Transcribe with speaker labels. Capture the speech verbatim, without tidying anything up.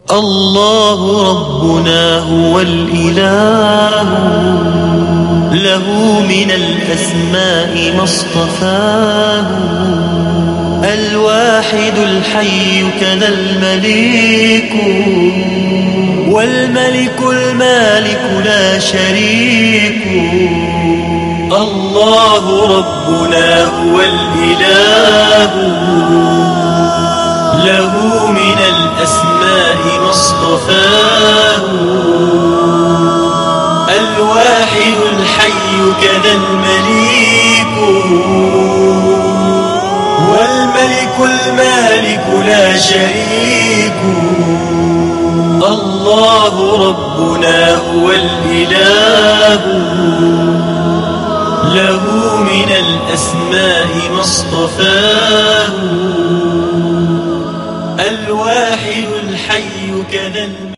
Speaker 1: الله ربنا هو الإله، له من الأسماء ما اصطفاه. الواحد الحي كذا المليك، والملك المالك لا شريك. الله ربنا هو الإله، له من الأسماء ما اصطفاه. الواحد الحي كذا المليك، والملك المالك لا شريك. الله ربنا هو الإله، له من الأسماء ما اصطفاه. الواحد الحي كذا